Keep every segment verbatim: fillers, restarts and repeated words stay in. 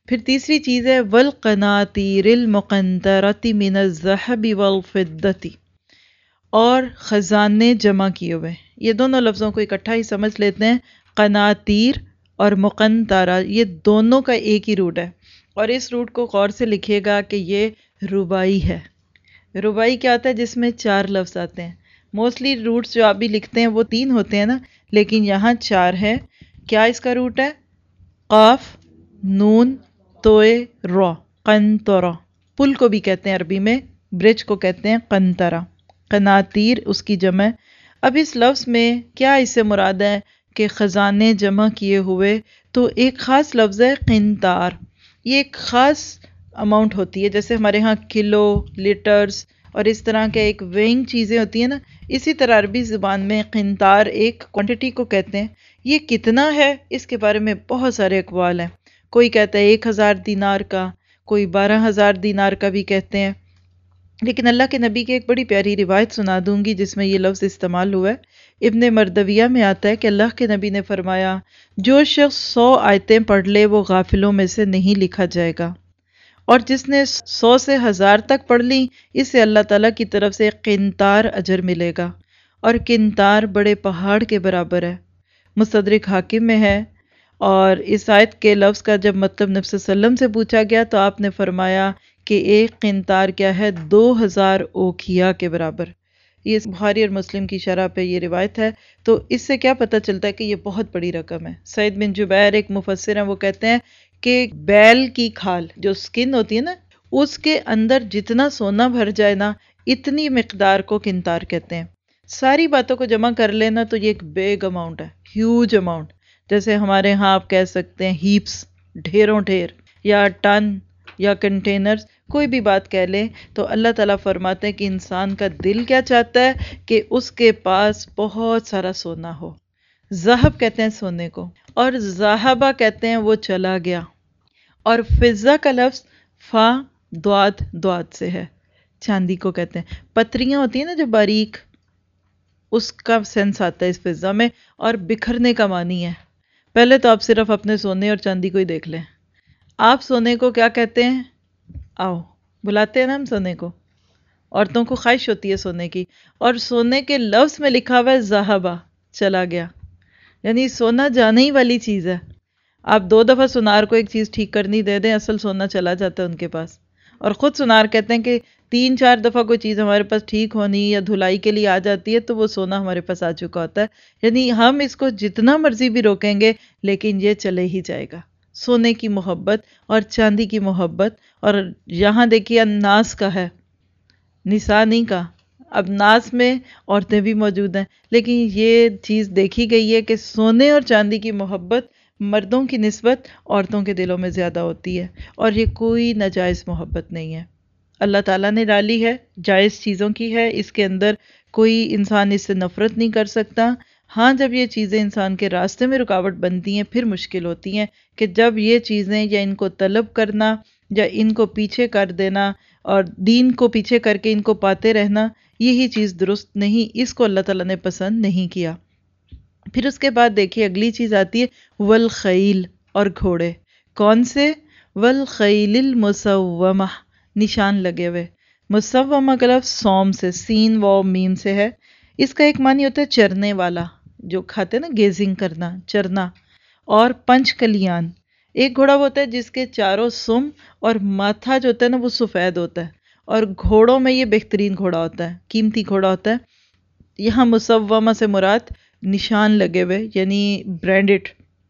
پھر تیسری چیز ہے والقناطیر المقنطرۃ من الذھب والفضۃ، اور خزانے جمع کیے ہوئے. یہ دونوں لفظوں کو اکٹھا ہی سمجھ لیتے ہیں. قناطیر اور مقنطرہ یہ دونوں کا ایک ہی روٹ ہے، اور اس روٹ کو غور سے لکھیے گا کہ یہ رباعی ہے. رباعی کیا ہوتا ہے؟ جس میں چار لفظ آتے ہیں. موسٹلی روٹس جو آپ بھی لکھتے ہیں وہ تین ہوتے ہیں نا، لیکن یہاں چار ہے. کیا اس کا روٹ ہے؟ قاف، نون، توئے، را. قنطرہ. پل کو بھی کہتے ہیں عربی میں، برج کو کہتے ہیں قنطرہ. قناطیر اس کی جمع ہے. اب اس لفظ میں کیا اس سے مراد ہے کہ خزانے جمع کیے ہوئے؟ تو ایک خاص لفظ ہے قنطار. یہ ایک خاص اماؤنٹ ہوتی ہے، جیسے ہمارے ہاں کلو، لیٹرز اور اس طرح کے ایک ویئنگ چیزیں ہوتی ہیں نا، اسی طرح عربی زبان میں قنطار ایک کوانٹٹی کو کہتے ہیں. یہ کتنا ہے اس کے بارے میں بہت سارے اقوال ہیں. کوئی کہتا ہے ایک ہزار دینار کا، کوئی بارہ ہزار دینار کا بھی کہتے ہیں. لیکن اللہ کے نبی کی ایک بڑی پیاری روایت سنا دوں گی جس میں یہ لفظ استعمال ہوا ہے. ابن مردویہ میں آتا ہے کہ اللہ کے نبی نے فرمایا جو شخص سو آیتیں پڑھ لے وہ غافلوں میں سے نہیں لکھا جائے گا، اور جس نے سو سے ہزار تک پڑھ لی اسے اللہ تعالیٰ کی طرف سے قنطار اجر ملے گا، اور قنطار بڑے پہاڑ کے برابر ہے. مستدرک حاکم میں ہے. اور اس آیت کے لفظ کا جب مطلب نبی صلی اللہ علیہ وسلم سے پوچھا گیا تو آپ نے فرمایا کہ ایک قنطار کیا ہے؟ دو ہزار اوکھیا کے برابر. یہ بخاری اور مسلم کی شرح پہ یہ روایت ہے. تو اس سے کیا پتہ چلتا ہے کہ یہ بہت بڑی رقم ہے. سعید بن جبیر ایک مفسر ہیں، وہ کہتے ہیں کہ بیل کی کھال جو سکن ہوتی ہے نا، اس کے اندر جتنا سونا بھر جائے نا، اتنی مقدار کو قنطار کہتے ہیں. ساری باتوں کو جمع کر لینا تو یہ ایک بیگ اماؤنٹ ہے، ہیوج اماؤنٹ. جیسے ہمارے ہاں آپ کہہ سکتے ہیں ہیپس، ڈھیروں ڈھیر، یا ٹن، یا کنٹینرز، کوئی بھی بات کہہ لیں. تو اللہ تعالیٰ فرماتے ہیں کہ انسان کا دل کیا چاہتا ہے کہ اس کے پاس بہت سارا سونا ہو. ذہب کہتے ہیں سونے کو، اور ذہبہ کہتے ہیں وہ چلا گیا. اور فضہ کا لفظ فا دواد دواد سے ہے، چاندی کو کہتے ہیں. پتریاں ہوتی ہیں نا جو باریک، اس کا سینس آتا ہے اس فضہ میں. اور بکھرنے کا معنی ہے. پہلے تو آپ صرف اپنے سونے اور چاندی کو ہی دیکھ لیں. آپ سونے کو کیا کہتے ہیں؟ آؤ بلاتے ہیں نا ہم سونے کو. عورتوں کو خواہش ہوتی ہے سونے کی، اور سونے کے لفظ میں لکھا ہوا ہے ذہبہ، چلا گیا. یعنی سونا جانے ہی والی چیز ہے. آپ دو دفعہ سونار کو ایک چیز ٹھیک کرنی دے دیں، اصل سونا چلا جاتا ہے ان کے پاس. اور خود سونار کہتے ہیں کہ تین چار دفعہ کوئی چیز ہمارے پاس ٹھیک ہونی یا دھلائی کے لیے آ جاتی ہے تو وہ سونا ہمارے پاس آ چکا ہوتا ہے. یعنی ہم اس کو جتنا مرضی بھی روکیں گے لیکن یہ چلے ہی جائے گا. سونے کی محبت اور چاندی کی محبت. اور یہاں دیکھیے ناس کا ہے، نساء نہیں کا. اب ناس میں عورتیں بھی موجود ہیں، لیکن یہ چیز دیکھی گئی ہے کہ سونے اور چاندی کی محبت مردوں کی نسبت عورتوں کے دلوں میں زیادہ ہوتی ہے. اور یہ کوئی ناجائز محبت نہیں ہے، اللہ تعالیٰ نے ڈالی ہے، جائز چیزوں کی ہے. اس کے اندر کوئی انسان اس سے نفرت نہیں کر سکتا. ہاں جب یہ چیزیں انسان کے راستے میں رکاوٹ بنتی ہیں پھر مشکل ہوتی ہیں، کہ جب یہ چیزیں یا ان کو طلب کرنا یا ان کو پیچھے کر دینا اور دین کو پیچھے کر کے ان کو پاتے رہنا، یہی چیز درست نہیں. اس کو اللہ تعالیٰ نے پسند نہیں کیا. پھر اس کے بعد دیکھیے اگلی چیز آتی ہے والخیل، اور گھوڑے. کون سے؟ والخیل المسومہ، نشان لگے ہوئے. مسومہ کا لفظ سوم سے، سین و میم سے ہے. اس کا ایک معنی ہوتا ہے چرنے والا، جو کھاتے ہیں نا، گیزنگ کرنا، چرنا. اور پنچ کلیان، ایک گھوڑا ہوتا ہے جس کے چاروں سم اور ماتھا جو ہوتا ہے نا وہ سفید ہوتا ہے. اور گھوڑوں میں یہ بہترین گھوڑا ہوتا ہے، قیمتی گھوڑا ہوتا ہے. یہاں مسومہ سے مراد نشان لگے ہوئے، یعنی برانڈڈ،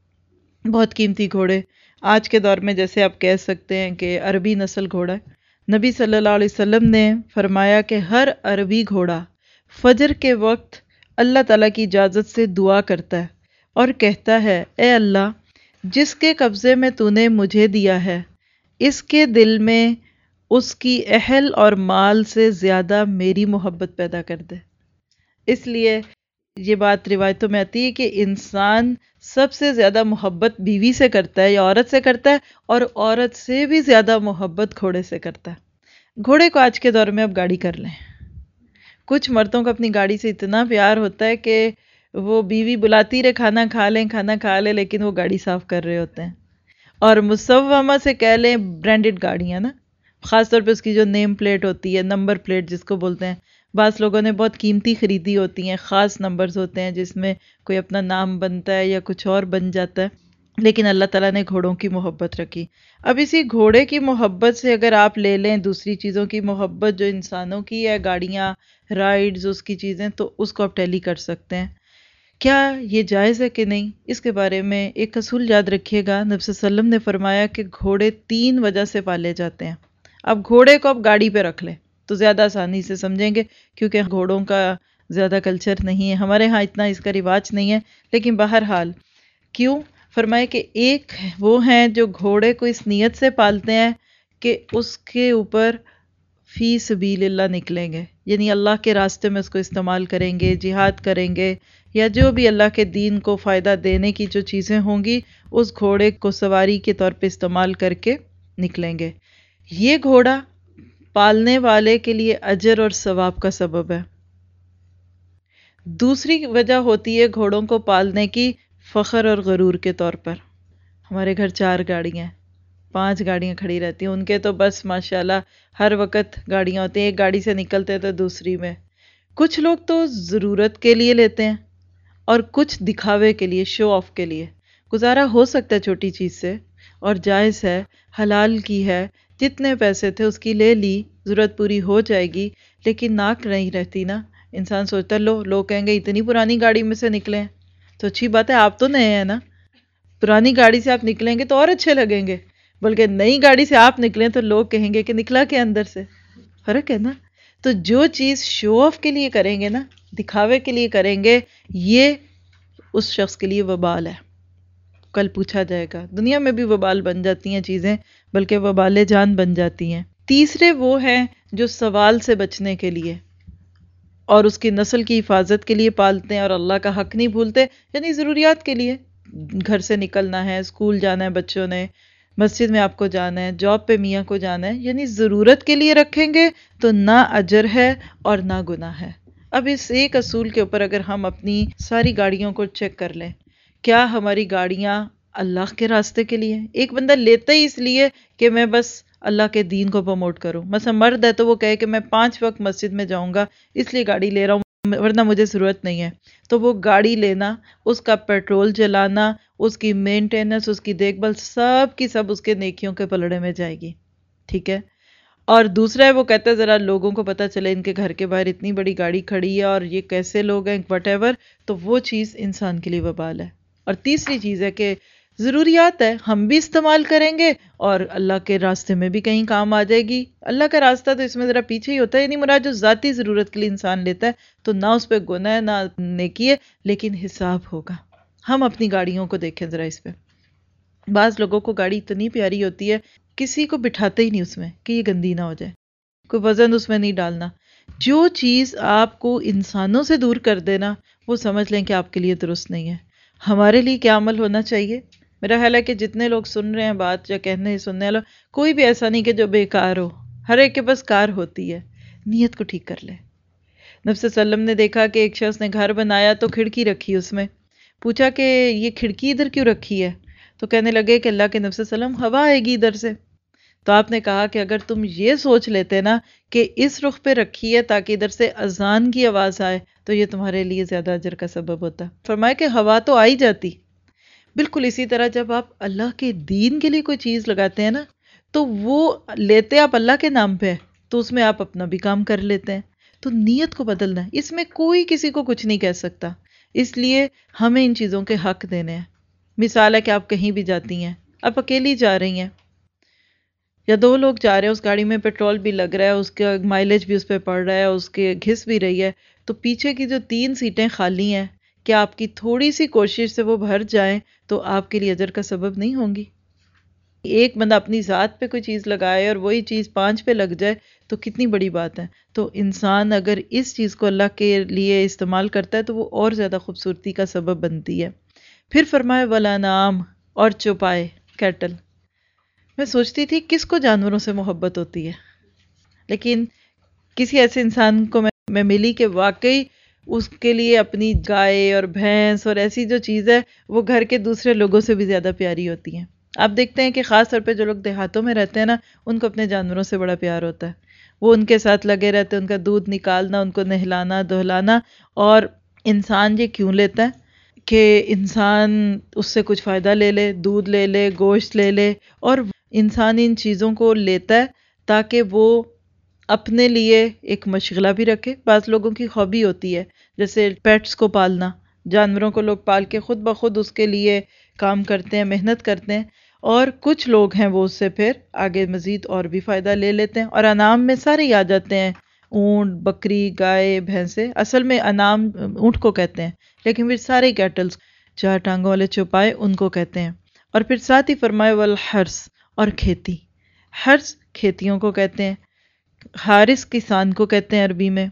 بہت قیمتی گھوڑے. آج کے دور میں جیسے آپ کہہ سکتے ہیں کہ عربی نسل گھوڑا ہے. نبی صلی اللہ علیہ وسلم نے فرمایا کہ ہر عربی گھوڑا فجر کے وقت اللہ تعالیٰ کی اجازت سے دعا کرتا ہے اور کہتا ہے اے اللہ، جس کے قبضے میں تو نے مجھے دیا ہے اس کے دل میں اس کی اہل اور مال سے زیادہ میری محبت پیدا کر دے. اس لیے یہ بات روایتوں میں آتی ہے کہ انسان سب سے زیادہ محبت بیوی سے کرتا ہے یا عورت سے کرتا ہے، اور عورت سے بھی زیادہ محبت گھوڑے سے کرتا ہے. گھوڑے کو آج کے دور میں اب گاڑی کر لیں. کچھ مردوں کو اپنی گاڑی سے اتنا پیار ہوتا ہے کہ وہ بیوی بلاتی رہے کھانا کھا لیں کھانا کھا لیں، لیکن وہ گاڑی صاف کر رہے ہوتے ہیں. اور مسومہ سے کہہ لیں برانڈڈ گاڑیاں نا، خاص طور پہ اس کی جو نیم پلیٹ ہوتی ہے، نمبر پلیٹ جس کو بولتے ہیں، بعض لوگوں نے بہت قیمتی خریدی ہوتی ہیں، خاص نمبرز ہوتے ہیں جس میں کوئی اپنا نام بنتا ہے یا کچھ اور بن جاتا ہے، لیکن اللہ تعالیٰ نے گھوڑوں کی محبت رکھی۔ اب اسی گھوڑے کی محبت سے اگر آپ لے لیں دوسری چیزوں کی محبت جو انسانوں کی ہے، گاڑیاں، رائڈز، اس کی چیزیں، تو اس کو آپ ٹیلی کر سکتے ہیں۔ کیا یہ جائز ہے کہ نہیں، اس کے بارے میں ایک اصول یاد رکھیے گا۔ نبی صلی اللہ علیہ وسلم نے فرمایا کہ گھوڑے تین وجہ سے پالے جاتے ہیں۔ اب گھوڑے کو آپ گاڑی پہ رکھ لیں تو زیادہ آسانی سے سمجھیں گے، کیونکہ گھوڑوں کا زیادہ کلچر نہیں ہے ہمارے ہاں، اتنا اس کا رواج نہیں ہے، لیکن بہرحال کیوں فرمائے کہ ایک وہ ہیں جو گھوڑے کو اس نیت سے پالتے ہیں کہ اس کے اوپر فی سبیل اللہ نکلیں گے، یعنی اللہ کے راستے میں اس کو استعمال کریں گے، جہاد کریں گے، یا جو بھی اللہ کے دین کو فائدہ دینے کی جو چیزیں ہوں گی اس گھوڑے کو سواری کے طور پہ استعمال کر کے نکلیں گے۔ یہ گھوڑا پالنے والے کے لیے اجر اور ثواب کا سبب ہے۔ دوسری وجہ ہوتی ہے گھوڑوں کو پالنے کی فخر اور غرور کے طور پر۔ ہمارے گھر چار گاڑیاں ہیں، پانچ گاڑیاں کھڑی رہتی ہیں، ان کے تو بس ماشاءاللہ ہر وقت گاڑیاں ہوتی ہیں، ایک گاڑی سے نکلتے ہیں تو دوسری میں۔ کچھ لوگ تو ضرورت کے لیے لیتے ہیں اور کچھ دکھاوے کے لیے، شو آف کے لیے۔ گزارا ہو سکتا ہے چھوٹی چیز سے اور جائز ہے، حلال کی ہے، جتنے پیسے تھے اس کی لے لی، ضرورت پوری ہو جائے گی، لیکن ناک نہیں رہتی نا۔ انسان سوچتا ہے لو لوگ کہیں گے اتنی پرانی گاڑی میں سے نکلے ہیں، تو اچھی بات ہے، آپ تو نئے ہیں نا، پرانی گاڑی سے آپ نکلیں گے تو اور اچھے لگیں گے، بلکہ نئی گاڑی سے آپ نکلیں تو لوگ کہیں گے کہ نکلا کے اندر سے، فرق ہے نا۔ تو جو چیز شو آف کے لیے کریں گے نا، دکھاوے کے لیے کریں گے، یہ اس شخص کے لیے وبال ہے، کل پوچھا جائے گا۔ دنیا میں بھی وبال بن جاتی ہیں چیزیں، بلکہ وبال جان بن جاتی ہیں۔ تیسرے وہ ہیں جو سوال سے بچنے کے لیے اور اس کی نسل کی حفاظت کے لیے پالتے ہیں اور اللہ کا حق نہیں بھولتے، یعنی ضروریات کے لیے، گھر سے نکلنا ہے، اسکول جانا ہے بچوں نے، مسجد میں آپ کو جانا ہے، جاب پہ میاں کو جانا ہے، یعنی ضرورت کے لیے رکھیں گے تو نہ اجر ہے اور نہ گناہ ہے۔ اب اس ایک اصول کے اوپر اگر ہم اپنی ساری گاڑیوں کو چیک کر لیں، کیا ہماری گاڑیاں اللہ کے راستے کے لیے؟ ایک بندہ لیتا ہی اس لیے کہ میں بس اللہ کے دین کو پروموٹ کروں، مثلا مرد ہے تو وہ کہے کہ میں پانچ وقت مسجد میں جاؤں گا اس لیے گاڑی لے رہا ہوں، ورنہ مجھے ضرورت نہیں ہے، تو وہ گاڑی لینا، اس کا پیٹرول جلانا، اس کی مینٹیننس، اس کی دیکھ بھال، سب کی سب اس کے نیکیوں کے پلڑے میں جائے گی، ٹھیک ہے۔ اور دوسرا ہے وہ کہتا ہے ذرا لوگوں کو پتہ چلے ان کے گھر کے باہر اتنی بڑی گاڑی کھڑی ہے اور یہ کیسے لوگ ہیں وٹ ایور، تو وہ چیز انسان کے لیے وبال ہے۔ اور تیسری چیز ہے کہ ضروریات ہے، ہم بھی استعمال کریں گے اور اللہ کے راستے میں بھی کہیں کام آ جائے گی۔ اللہ کا راستہ تو اس میں ذرا پیچھے ہی ہوتا ہے، یعنی مراد جو ذاتی ضرورت کے لیے انسان لیتا ہے تو نہ اس پہ گناہ ہے نہ نیکی ہے، لیکن حساب ہوگا۔ ہم اپنی گاڑیوں کو دیکھیں ذرا، اس پہ بعض لوگوں کو گاڑی اتنی پیاری ہوتی ہے کسی کو بٹھاتے ہی نہیں اس میں کہ یہ گندی نہ ہو جائے، کوئی وزن اس میں نہیں ڈالنا۔ جو چیز آپ کو انسانوں سے دور کر دینا وہ سمجھ لیں کہ آپ کے لیے درست نہیں ہے۔ ہمارے لیے کیا عمل ہونا چاہیے؟ میرا خیال ہے کہ جتنے لوگ سن رہے ہیں بات یا کہنے سننے والے، کوئی بھی ایسا نہیں کہ جو بیکار ہو، ہر ایک کے پاس کار ہوتی ہے، نیت کو ٹھیک کر لے۔ نبی صلی اللہ علیہ وسلم نے دیکھا کہ ایک شخص نے گھر بنایا تو کھڑکی رکھی، اس میں پوچھا کہ یہ کھڑکی ادھر کیوں رکھی ہے؟ تو کہنے لگے کہ اللہ کے نبی صلی اللہ علیہ وسلم ہوا آئے گی ادھر سے۔ تو آپ نے کہا کہ اگر تم یہ سوچ لیتے نا کہ اس رخ پہ رکھی ہے تاکہ ادھر سے اذان کی آواز آئے تو یہ تمہارے لیے زیادہ اجر کا سبب ہوتا۔ فرمایا کہ ہوا تو آئی جاتی۔ بالکل اسی طرح جب آپ اللہ کے دین کے لیے کوئی چیز لگاتے ہیں نا تو وہ لیتے آپ اللہ کے نام پہ تو اس میں آپ اپنا بھی کام کر لیتے ہیں، تو نیت کو بدلنا ہے، اس میں کوئی کسی کو کچھ نہیں کہہ سکتا، اس لیے ہمیں ان چیزوں کے حق دینے ہیں۔ مثال ہے کہ آپ کہیں بھی جاتی ہیں، آپ اکیلی جا رہی ہیں یا دو لوگ جا رہے ہیں، اس گاڑی میں پیٹرول بھی لگ رہا ہے، اس کا مائلیج بھی اس پہ پڑ رہا ہے، اس کے گھس بھی رہی ہے، تو پیچھے کی جو تین سیٹیں خالی ہیں، کیا آپ کی تھوڑی سی کوشش سے وہ بھر جائیں تو آپ کے لیے اجر کا سبب نہیں ہوں گی؟ ایک بندہ اپنی ذات پہ کوئی چیز لگائے اور وہی چیز پانچ پہ لگ جائے تو کتنی بڑی بات ہے۔ تو انسان اگر اس چیز کو اللہ کے لیے استعمال کرتا ہے تو وہ اور زیادہ خوبصورتی کا سبب بنتی ہے۔ پھر فرمائے وَالْأَنْعَامَ، اور چوپائے، کیٹل۔ میں سوچتی تھی کس کو جانوروں سے محبت ہوتی ہے، لیکن کسی ایسے انسان کو میں ملی کہ واقعی اس کے لیے اپنی گائے اور بھینس اور ایسی جو چیز ہے وہ گھر کے دوسرے لوگوں سے بھی زیادہ پیاری ہوتی ہیں۔ آپ دیکھتے ہیں کہ خاص طور پہ جو لوگ دیہاتوں میں رہتے ہیں نا، ان کو اپنے جانوروں سے بڑا پیار ہوتا ہے، وہ ان کے ساتھ لگے رہتے ہیں، ان کا دودھ نکالنا، ان کو نہلانا دہلانا. اور انسان یہ کیوں لیتا ہے کہ انسان اس سے کچھ فائدہ لے لے، دودھ لے لے، گوشت لے لے. اور انسان ان چیزوں کو لیتا ہے تاکہ وہ اپنے لیے ایک مشغلہ بھی رکھے. بعض لوگوں کی ہابی ہوتی ہے جیسے پیٹس کو پالنا، جانوروں کو لوگ پال کے خود بخود اس کے لیے کام کرتے ہیں، محنت کرتے ہیں. اور کچھ لوگ ہیں وہ اس سے پھر آگے مزید اور بھی فائدہ لے لیتے ہیں. اور انعام میں سارے ہی آ جاتے ہیں، اونٹ، بکری، گائے، بھینسیں. اصل میں انعام اونٹ کو کہتے ہیں، لیکن پھر سارے کیٹلز، چار ٹانگوں والے چوپائے، ان کو کہتے ہیں. اور پھر ساتھ ہی فرمائے والحرث، اور کھیتی. حرث کھیتیوں کو کہتے ہیں، حارث کسان کو کہتے ہیں عربی میں.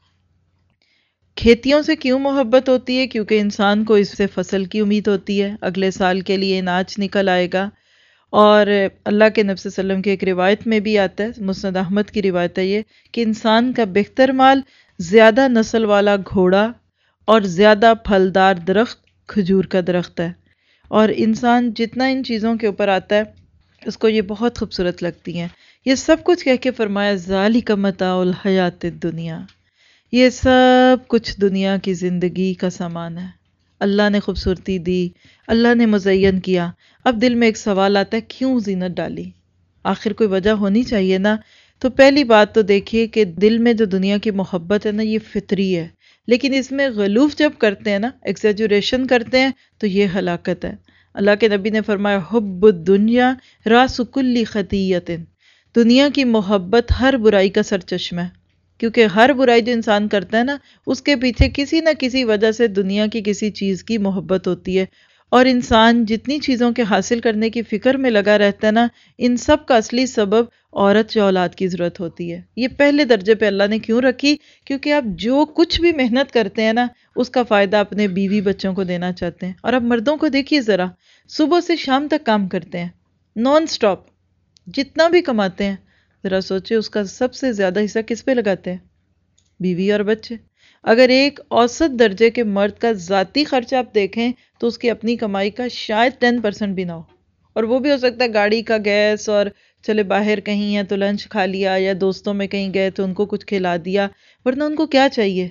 کھیتیوں سے کیوں محبت ہوتی ہے؟ کیونکہ انسان کو اس سے فصل کی امید ہوتی ہے، اگلے سال کے لیے اناج نکل آئے گا. اور اللہ کے نبی صلی اللہ علیہ وسلم کی ایک روایت میں بھی آتا ہے، مسند احمد کی روایت ہے یہ، کہ انسان کا بہتر مال زیادہ نسل والا گھوڑا اور زیادہ پھلدار درخت کھجور کا درخت ہے. اور انسان جتنا ان چیزوں کے اوپر آتا ہے اس کو یہ بہت خوبصورت لگتی ہیں. یہ سب کچھ کہہ کے فرمایا ذالک متاع الحیات الدنیا، یہ سب کچھ دنیا کی زندگی کا سامان ہے. اللہ نے خوبصورتی دی، اللہ نے مزین کیا. اب دل میں ایک سوال آتا ہے، کیوں زینت ڈالی؟ آخر کوئی وجہ ہونی چاہیے نا. تو پہلی بات تو دیکھیے کہ دل میں جو دنیا کی محبت ہے نا، یہ فطری ہے، لیکن اس میں غلوف جب کرتے ہیں نا، ایکزیجوریشن کرتے ہیں، تو یہ ہلاکت ہے. اللہ کے نبی نے فرمایا حب الدنیا راس کل خطیۃ، دنیا کی محبت ہر برائی کا سر چشمہ ہے. کیونکہ ہر برائی جو انسان کرتا ہے نا، اس کے پیچھے کسی نہ کسی وجہ سے دنیا کی کسی چیز کی محبت ہوتی ہے. اور انسان جتنی چیزوں کے حاصل کرنے کی فکر میں لگا رہتا ہے نا، ان سب کا اصلی سبب عورت یا اولاد کی ضرورت ہوتی ہے. یہ پہلے درجے پہ اللہ نے کیوں رکھی؟ کیونکہ آپ جو کچھ بھی محنت کرتے ہیں نا، اس کا فائدہ اپنے بیوی بچوں کو دینا چاہتے ہیں. اور اب مردوں کو دیکھیے ذرا، صبح سے شام تک کام کرتے ہیں نان سٹاپ، جتنا بھی کماتے ہیں، ذرا سوچے اس کا سب سے زیادہ حصہ کس پہ لگاتے ہیں؟ بیوی اور بچے. اگر ایک اوسط درجے کے مرد کا ذاتی خرچ آپ دیکھیں تو اس کی اپنی کمائی کا شاید ٹین پرسنٹ بھی نہ ہو، اور وہ بھی ہو سکتا ہے گاڑی کا گیس، اور چلے باہر کہیں ہیں تو لنچ کھا لیا، یا دوستوں میں کہیں گئے تو ان کو کچھ کھلا دیا، ورنہ ان کو کیا چاہیے؟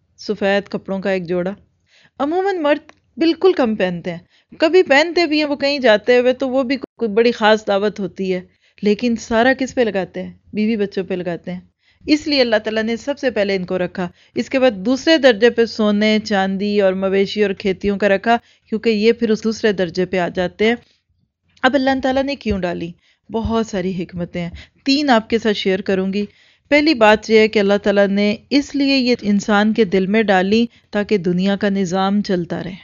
سفید کپڑوں کا ایک جوڑا. عموماً مرد بالکل کم پہنتے ہیں، کبھی پہنتے بھی ہیں وہ کہیں جاتے ہوئے تو وہ بھی کوئی بڑی خاص دعوت ہوتی ہے، لیکن سارا کس پہ لگاتے ہیں؟ بیوی بچوں پہ لگاتے ہیں. اس لیے اللہ تعالیٰ نے سب سے پہلے ان کو رکھا، اس کے بعد دوسرے درجے پہ سونے، چاندی اور مویشی اور کھیتیوں کا رکھا، کیونکہ یہ پھر اس دوسرے درجے پہ آ جاتے ہیں. اب اللہ تعالیٰ نے کیوں ڈالی؟ بہت ساری حکمتیں ہیں، تین آپ کے ساتھ شیئر کروں گی. پہلی بات یہ ہے کہ اللہ تعالیٰ نے اس لیے یہ انسان کے دل میں ڈالی تاکہ دنیا کا نظام چلتا رہے.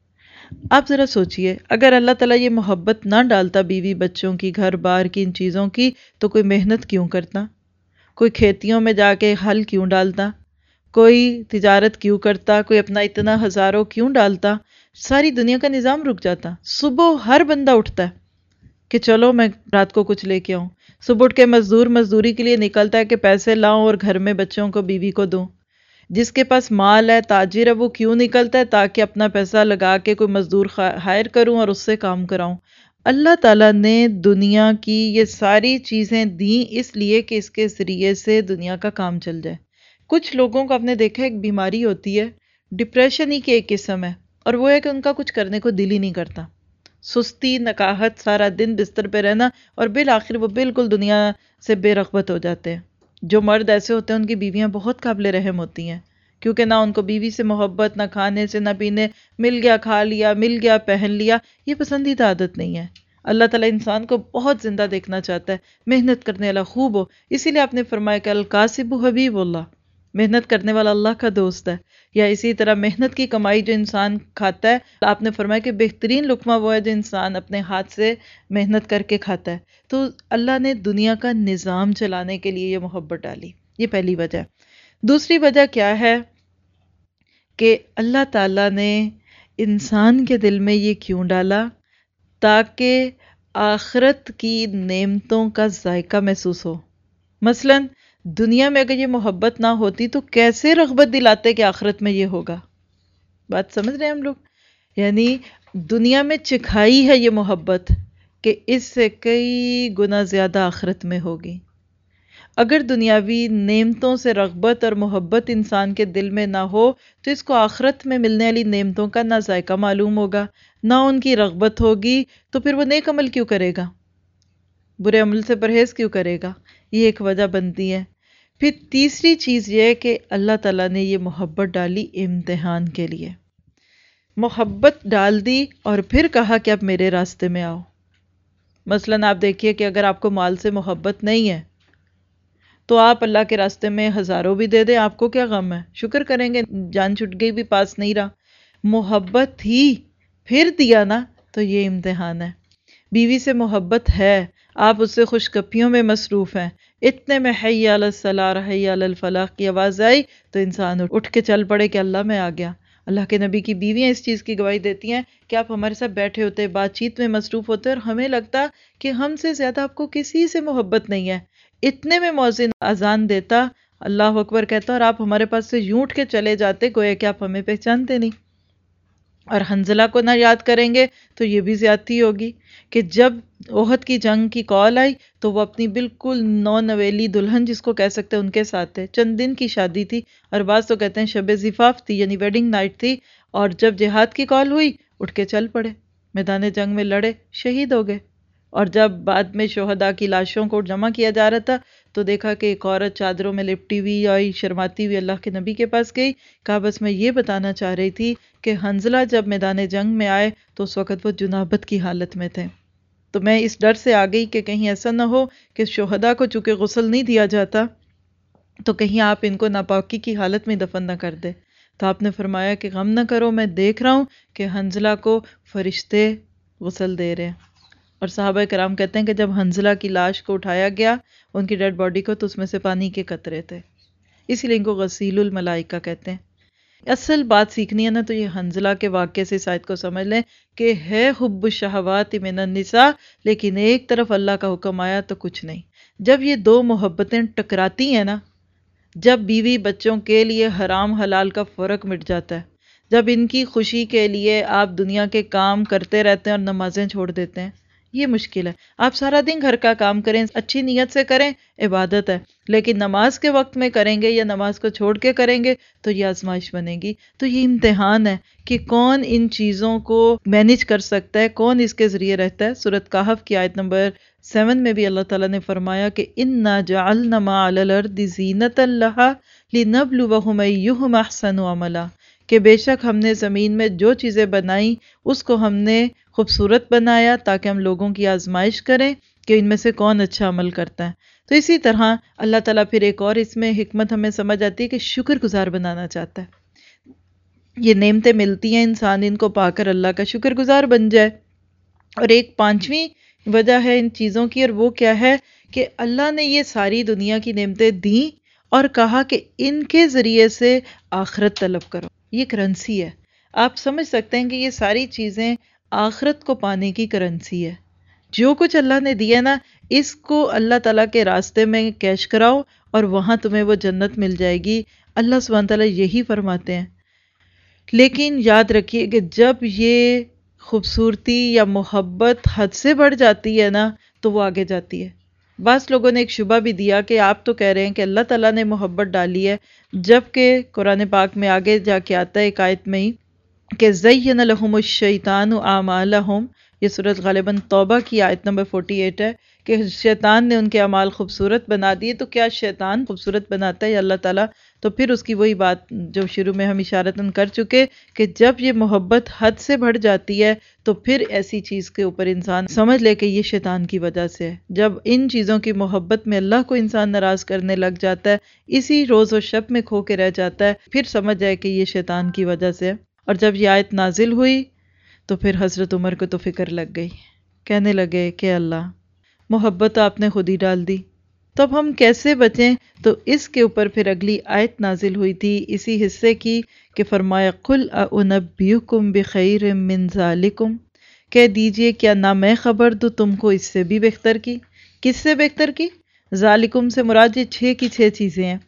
آپ ذرا سوچئے، اگر اللہ تعالیٰ یہ محبت نہ ڈالتا بیوی بچوں کی، گھر بار کی، ان چیزوں کی، تو کوئی محنت کیوں کرتا؟ کوئی کھیتیوں میں جا کے ہل کیوں ڈالتا؟ کوئی تجارت کیوں کرتا؟ کوئی اپنا اتنا ہزاروں کیوں ڈالتا؟ ساری دنیا کا نظام رک جاتا. صبح ہر بندہ اٹھتا ہے کہ چلو میں رات کو کچھ لے کے آؤں. صبح اٹھ کے مزدور مزدوری کے لیے نکلتا ہے کہ پیسے لاؤں اور گھر میں بچوں کو، بیوی کو دوں. جس کے پاس مال ہے، تاجر ہے، وہ کیوں نکلتا ہے؟ تاکہ اپنا پیسہ لگا کے کوئی مزدور ہائر کروں اور اس سے کام کراؤں. اللہ تعالیٰ نے دنیا کی یہ ساری چیزیں دیں اس لیے کہ اس کے ذریعے سے دنیا کا کام چل جائے. کچھ لوگوں کو آپ نے دیکھا ایک بیماری ہوتی ہے، ڈپریشن ہی کی ایک قسم ہے، اور وہ ہے کہ ان کا کچھ کرنے کو دل ہی نہیں کرتا. سستی، نکاہت، سارا دن بستر پہ رہنا، اور بالآخر وہ بالکل دنیا سے بے رغبت ہو جاتے ہیں. جو مرد ایسے ہوتے ہیں ان کی بیویاں بہت قابل رحم ہوتی ہیں، کیونکہ نہ ان کو بیوی سے محبت، نہ کھانے سے، نہ پینے، مل گیا کھا لیا، مل گیا پہن لیا، یہ پسندیدہ عادت نہیں ہے. اللہ تعالیٰ انسان کو بہت زندہ دیکھنا چاہتا ہے، محنت کرنے والا خوب ہو. اسی لیے آپ نے فرمایا کہ الکاسب حبیب اللہ، محنت کرنے والا اللہ کا دوست ہے. یا اسی طرح محنت کی کمائی جو انسان کھاتا ہے، آپ نے فرمایا کہ بہترین لقمہ وہ ہے جو انسان اپنے ہاتھ سے محنت کر کے کھاتا ہے. تو اللہ نے دنیا کا نظام چلانے کے لیے یہ محبت ڈالی، یہ پہلی وجہ. دوسری وجہ کیا ہے کہ اللہ تعالیٰ نے انسان کے دل میں یہ کیوں ڈالا؟ تاکہ آخرت کی نعمتوں کا ذائقہ محسوس ہو. مثلاً دنیا میں اگر یہ محبت نہ ہوتی تو کیسے رغبت دلاتے کہ آخرت میں یہ ہوگا؟ بات سمجھ رہے ہیں ہم لوگ؟ یعنی دنیا میں چکھائی ہے یہ محبت کہ اس سے کئی گنا زیادہ آخرت میں ہوگی۔ اگر دنیاوی نعمتوں سے رغبت اور محبت انسان کے دل میں نہ ہو تو اس کو آخرت میں ملنے والی نعمتوں کا نہ ذائقہ معلوم ہوگا، نہ ان کی رغبت ہوگی، تو پھر وہ نیک عمل کیوں کرے گا، برے عمل سے پرہیز کیوں کرے گا؟ یہ ایک وجہ بنتی ہے۔ پھر تیسری چیز یہ ہے کہ اللہ تعالیٰ نے یہ محبت ڈالی امتحان کے لیے، محبت ڈال دی اور پھر کہا کہ اب میرے راستے میں آؤ۔ مثلاً آپ دیکھیے کہ اگر آپ کو مال سے محبت نہیں ہے تو آپ اللہ کے راستے میں ہزاروں بھی دے دیں، آپ کو کیا غم ہے، شکر کریں گے جان چھٹ گئی بھی پاس نہیں رہا۔ محبت تھی پھر دیا نا، تو یہ امتحان ہے۔ بیوی سے محبت ہے، آپ اس سے خوشگپیوں میں مصروف ہیں، اتنے میں حی علی الصلاح حی علی الفلاح کی آواز آئی تو انسان اٹھ کے چل پڑے کہ اللہ میں آ گیا۔ اللہ کے نبی کی بیویاں اس چیز کی گواہی دیتی ہیں کہ آپ ہمارے ساتھ بیٹھے ہوتے، بات چیت میں مصروف ہوتے، اور ہمیں لگتا کہ ہم سے زیادہ آپ کو کسی سے محبت نہیں ہے۔ اتنے میں مؤذن اذان دیتا، اللہ اکبر کہتا، اور آپ ہمارے پاس سے یوں اٹھ کے چلے جاتے گویا کہ آپ ہمیں پہچانتے نہیں۔ اور حنزلہ کو نہ یاد کریں گے تو یہ بھی زیادتی ہوگی کہ جب احد کی جنگ کی کال آئی تو وہ اپنی بالکل نو نویلی دلہن جس کو کہہ سکتے ہیں ان کے ساتھ تھے، چند دن کی شادی تھی، اور بعض تو کہتے ہیں شب زفاف تھی یعنی ویڈنگ نائٹ تھی، اور جب جہاد کی کال ہوئی اٹھ کے چل پڑے، میدان جنگ میں لڑے، شہید ہو گئے۔ اور جب بعد میں شہداء کی لاشوں کو جمع کیا جا رہا تھا تو دیکھا کہ ایک عورت چادروں میں لپٹی ہوئی آئی، شرماتی ہوئی اللہ کے نبی کے پاس گئی، کہا بس میں یہ بتانا چاہ رہی تھی کہ حنزلہ جب میدان جنگ میں آئے تو اس وقت وہ جنابت کی حالت میں تھے، تو میں اس ڈر سے آ گئی کہ کہیں ایسا نہ ہو کہ شہداء کو چونکہ غسل نہیں دیا جاتا تو کہیں آپ ان کو ناپاکی کی حالت میں دفن نہ کر دے۔ تو آپ نے فرمایا کہ غم نہ کرو، میں دیکھ رہا ہوں کہ حنزلہ کو فرشتے غسل دے رہے ہیں۔ اور صحابہ کرام کہتے ہیں کہ جب حنزلہ کی لاش کو اٹھایا گیا ان کی ڈیڈ باڈی کو، تو اس میں سے پانی کے قطرے تھے، اسی لیے ان کو غسیل الملائکہ کہتے ہیں۔ اصل بات سیکھنی ہے نا تو یہ حنزلہ کے واقعے سے اس آیت کو سمجھ لیں کہ ہے حب الشہوات من النساء، لیکن ایک طرف اللہ کا حکم آیا تو کچھ نہیں۔ جب یہ دو محبتیں ٹکراتی ہیں نا، جب بیوی بچوں کے لیے حرام حلال کا فرق مٹ جاتا ہے، جب ان کی خوشی کے لیے آپ دنیا کے کام کرتے رہتے ہیں اور نمازیں چھوڑ دیتے ہیں، یہ مشکل ہے۔ آپ سارا دن گھر کا کام کریں، اچھی نیت سے کریں، عبادت ہے، لیکن نماز کے وقت میں کریں گے یا نماز کو چھوڑ کے کریں گے تو یہ آزمائش بنے گی۔ تو یہ امتحان ہے کہ کون ان چیزوں کو مینج کر سکتا ہے، کون اس کے ذریعے رہتا ہے۔ سورۃ کہف کی آیت نمبر سیون میں بھی اللہ تعالیٰ نے فرمایا کہ اِنَّا جَعَلْنَا مَا عَلَى الْأَرْضِ زِينَةً لَهَا لِنَبْلُوَهُمْ أَيُّهُمْ أَحْسَنُ عَمَلًا، کہ بے شک ہم نے زمین میں جو چیزیں بنائیں اس کو ہم نے خوبصورت بنایا تاکہ ہم لوگوں کی آزمائش کریں کہ ان میں سے کون اچھا عمل کرتا ہے۔ تو اسی طرح اللہ تعالیٰ پھر ایک اور اس میں حکمت ہمیں سمجھ آتی ہے کہ شکر گزار بنانا چاہتا ہے۔ یہ نعمتیں ملتی ہیں، انسان ان کو پا کر اللہ کا شکر گزار بن جائے۔ اور ایک پانچویں وجہ ہے ان چیزوں کی، اور وہ کیا ہے کہ اللہ نے یہ ساری دنیا کی نعمتیں دیں اور کہا کہ ان کے ذریعے سے آخرت طلب کرو۔ یہ کرنسی ہے، آپ سمجھ سکتے ہیں کہ یہ ساری چیزیں آخرت کو پانے کی کرنسی ہے۔ جو کچھ اللہ نے دیا نا، اس کو اللہ تعالیٰ کے راستے میں کیش کراؤ اور وہاں تمہیں وہ جنت مل جائے گی۔ اللہ سبحانہ تعالیٰ یہی فرماتے ہیں۔ لیکن یاد رکھیے کہ جب یہ خوبصورتی یا محبت حد سے بڑھ جاتی ہے نا تو وہ آگے جاتی ہے۔ بعض لوگوں نے ایک شبہ بھی دیا کہ آپ تو کہہ رہے ہیں کہ اللہ تعالیٰ نے محبت ڈالی ہے، جبکہ قرآن پاک میں آگے جا کے آتا ہے ایک آیت میں ہی کہ زین لہم الشیطان اعمالہم، یہ سورۃ غالباً توبہ کی آیت نمبر اڑتالیس ہے کہ شیطان نے ان کے اعمال خوبصورت بنا دیے۔ تو کیا شیطان خوبصورت بناتا ہے یا اللہ تعالیٰ؟ تو پھر اس کی وہی بات جو شروع میں ہم اشارتاً کر چکے کہ جب یہ محبت حد سے بڑھ جاتی ہے تو پھر ایسی چیز کے اوپر انسان سمجھ لے کہ یہ شیطان کی وجہ سے ہے۔ جب ان چیزوں کی محبت میں اللہ کو انسان ناراض کرنے لگ جاتا ہے، اسی روز و شب میں کھو کے رہ جاتا ہے، پھر سمجھ جائے کہ یہ شیطان کی وجہ سے ہے۔ اور جب یہ آیت نازل ہوئی تو پھر حضرت عمر کو تو فکر لگ گئی، کہنے لگے کہ اللہ محبت آپ نے خود ہی ڈال دی، تو اب ہم کیسے بچیں؟ تو اس کے اوپر پھر اگلی آیت نازل ہوئی تھی اسی حصے کی کہ فرمایا قُلْ أَنَبِّئُكُمْ بِخَيْرٍ مِّن ذَلِكُمْ، کہہ دیجئے کیا نہ میں خبر دوں تم کو اس سے بھی بہتر کی۔ کس سے بہتر کی؟ ذالکم سے مراد یہ چھ کی چھ چیزیں ہیں۔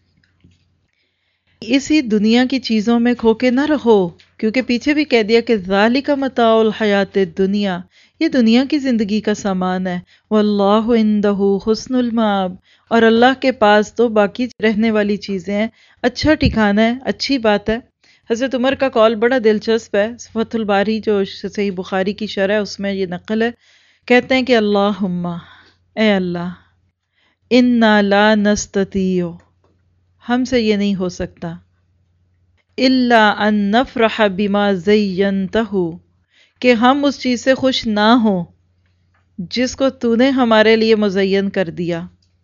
اسی دنیا کی چیزوں میں کھو کے نہ رہو، کیونکہ پیچھے بھی کہہ دیا کہ ذالک متاع الحیات الدنیا، یہ دنیا کی زندگی کا سامان ہے. واللہ عندہ حسن المآب، اور اللہ کے پاس تو باقی رہنے والی چیزیں ہیں، اچھا ٹھکانہ ہے، اچھی بات ہے. حضرت عمر کا قول بڑا دلچسپ ہے، فتح الباری جو صحیح بخاری کی شرح ہے اس میں یہ نقل ہے. کہتے ہیں کہ اللہم، اے اللہ، انا لا نستطیع، ہم سے یہ نہیں ہو سکتا، الا ان نفرح بما زینتہ، کہ ہم اس چیز سے خوش نہ ہوں جس کو تو نے ہمارے لیے مزین کر دیا.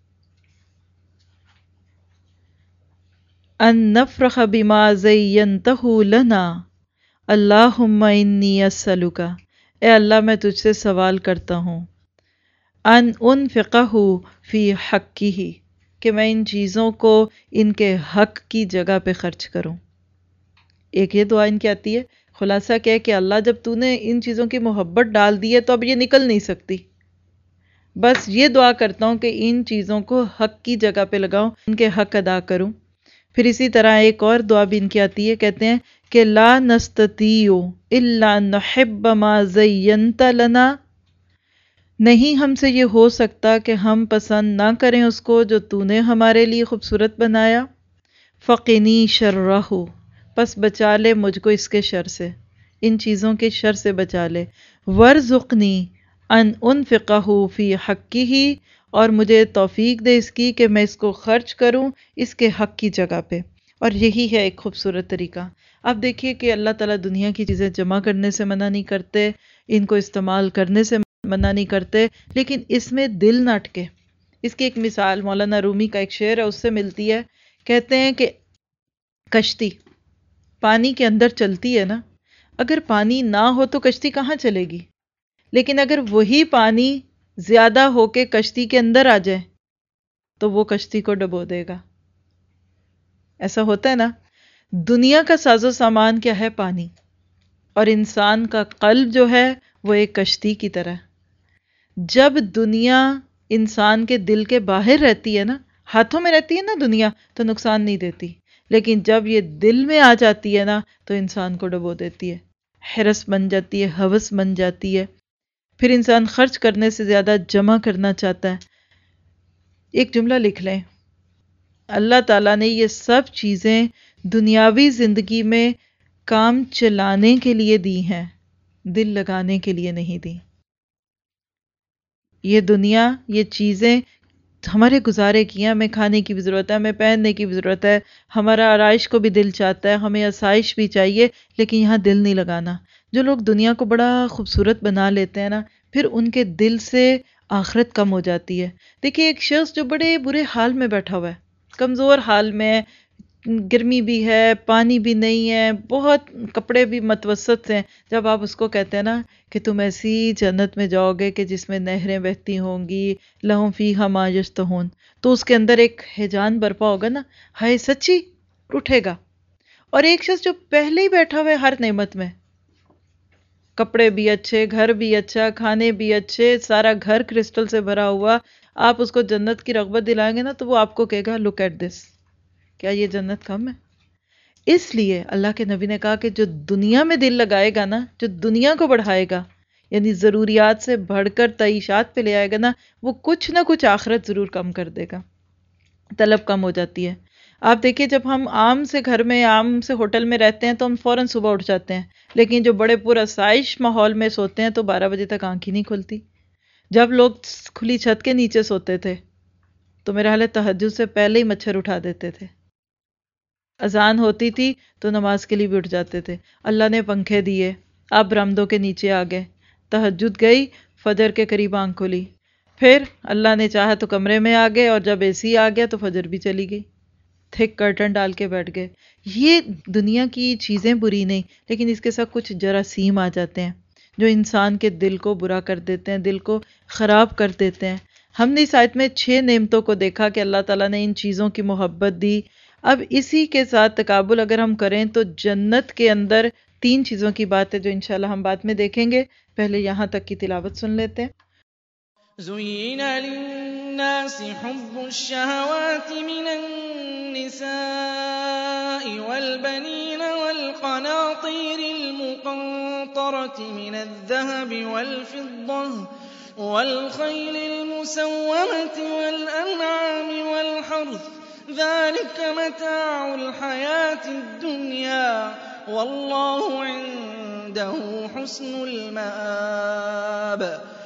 ان نفرح بما زینتہ لنا، اللہم انی اسألک، اے اللہ میں تجھ سے سوال کرتا ہوں، ان انفقہ فی حقہ، کہ میں ان چیزوں کو ان کے حق کی جگہ پہ خرچ کروں. ایک یہ دعا ان کی آتی ہے. خلاصہ کیا ہے کہ اللہ جب تو نے ان چیزوں کی محبت ڈال دی ہے تو اب یہ نکل نہیں سکتی. بس یہ دعا کرتا ہوں کہ ان چیزوں کو حق کی جگہ پہ لگاؤں، ان کے حق ادا کروں. پھر اسی طرح ایک اور دعا بھی ان کی آتی ہے، کہتے ہیں کہ لا نستطیع الا ان نحب ما زینت لنا، نہیں ہم سے یہ ہو سکتا کہ ہم پسند نہ کریں اس کو جو تو نے ہمارے لیے خوبصورت بنایا. فقنی شرہ، پس بچا لے مجھ کو اس کے شر سے، ان چیزوں کے شر سے بچا لے. ورزقنی ان انفقہ فی حقہ، اور مجھے توفیق دے اس کی کہ میں اس کو خرچ کروں اس کے حق کی جگہ پہ. اور یہی ہے ایک خوبصورت طریقہ. اب دیکھیے کہ اللہ تعالیٰ دنیا کی چیزیں جمع کرنے سے منع نہیں کرتے، ان کو استعمال کرنے سے منع نہیں کرتے، لیکن اس میں دل نہ اٹکے. اس کی ایک مثال مولانا رومی کا ایک شعر ہے اس سے ملتی ہے. کہتے ہیں کہ کشتی پانی کے اندر چلتی ہے نا، اگر پانی نہ ہو تو کشتی کہاں چلے گی، لیکن اگر وہی پانی زیادہ ہو کے کشتی کے اندر آ جائے تو وہ کشتی کو ڈبو دے گا. ایسا ہوتا ہے نا. دنیا کا ساز و سامان کیا ہے؟ پانی. اور انسان کا قلب جو ہے وہ ایک کشتی کی طرح. جب دنیا انسان کے دل کے باہر رہتی ہے نا، ہاتھوں میں رہتی ہے نا دنیا، تو نقصان نہیں دیتی، لیکن جب یہ دل میں آ جاتی ہے نا تو انسان کو ڈبو دیتی ہے، حرص بن جاتی ہے، ہوس بن جاتی ہے. پھر انسان خرچ کرنے سے زیادہ جمع کرنا چاہتا ہے. ایک جملہ لکھ لیں، اللہ تعالیٰ نے یہ سب چیزیں دنیاوی زندگی میں کام چلانے کے لیے دی ہیں، دل لگانے کے لیے نہیں دی. یہ دنیا، یہ چیزیں ہمارے گزارے کی ہیں، ہمیں کھانے کی بھی ضرورت ہے، ہمیں پہننے کی بھی ضرورت ہے، ہمارا آرائش کو بھی دل چاہتا ہے، ہمیں آسائش بھی چاہیے، لیکن یہاں دل نہیں لگانا. جو لوگ دنیا کو بڑا خوبصورت بنا لیتے ہیں نا، پھر ان کے دل سے آخرت کم ہو جاتی ہے. دیکھیے ایک شخص جو بڑے برے حال میں بیٹھا ہوا ہے، کمزور حال میں، گرمی بھی ہے، پانی بھی نہیں ہے، بہت کپڑے بھی متوسط سے ہیں، جب آپ اس کو کہتے ہیں نا کہ تم ایسی جنت میں جاؤ گے کہ جس میں نہریں بہتی ہوں گی، لہم فیہا ما یشتہون، تو اس کے اندر ایک ہیجان برپا ہوگا نا، ہائے سچی، اٹھے گا. اور ایک شخص جو پہلے ہی بیٹھا ہوا ہے ہر نعمت میں، کپڑے بھی اچھے، گھر بھی اچھا، کھانے بھی اچھے، سارا گھر کرسٹل سے بھرا ہوا، آپ اس کو جنت کی رغبت دلائیں گے نا تو وہ آپ کو کہے گا لک ایٹ دس، کیا یہ جنت کم ہے؟ اس لیے اللہ کے نبی نے کہا کہ جو دنیا میں دل لگائے گا نا، جو دنیا کو بڑھائے گا، یعنی ضروریات سے بڑھ کر تعیشات پہ لے آئے گا نا، وہ کچھ نہ کچھ آخرت ضرور کم کر دے گا، طلب کم ہو جاتی ہے. آپ دیکھیں جب ہم عام سے گھر میں، عام سے ہوٹل میں رہتے ہیں تو ہم فوراً صبح اٹھ جاتے ہیں، لیکن جو بڑے پرآسائش ماحول میں سوتے ہیں تو بارہ بجے تک آنکھ ہی نہیں کھلتی. جب لوگ کھلی چھت کے نیچے سوتے تھے تو میرا حال ہے تہجد سے پہلے ہی مچھر اٹھا دیتے تھے، اذان ہوتی تھی تو نماز کے لیے بھی اٹھ جاتے تھے. اللہ نے پنکھے دیے، آپ برآمدوں کے نیچے آ گئے، تہجد گئی، فجر کے قریب آنکھ کھلی، پھر اللہ نے چاہا تو کمرے میں آ گئے، اور جب اے سی آ گیا تو فجر بھی چلی گئی، تھک کرٹن ڈال کے بیٹھ گئے. یہ دنیا کی چیزیں بری نہیں، لیکن اس کے ساتھ کچھ جراثیم آ جاتے ہیں جو انسان کے دل کو برا کر دیتے ہیں، دل کو خراب کر دیتے ہیں. ہم نے اس آیت میں چھ نعمتوں کو دیکھا کہ اللہ تعالیٰ نے ان چیزوں کی محبت دی. اب اسی کے ساتھ تقابل اگر ہم کریں تو جنت کے اندر تین چیزوں کی بات ہے جو انشاءاللہ ہم بعد میں دیکھیں گے. پہلے یہاں تک کی تلاوت سن لیتے ہیں. زُيِّنَ لِلنَّاسِ حُبُّ الشَّهَوَاتِ مِنَ النِّسَاءِ وَالْبَنِينَ وَالْقَنَاطِيرِ الْمُقَنطَرَةِ الْمُقَنطَرَةِ مِنَ الذَّهَبِ وَالْفِضَّةِ وَالْخَيْلِ الْمُسَوَّمَةِ وَالْأَنْعَامِ وَالْحَرْثِ ۗ ذَٰلِكَ مَتَاعُ الْحَيَاةِ الدُّنْيَا ۖ وَاللَّهُ عِندَهُ حُسْنُ الْمَآبِ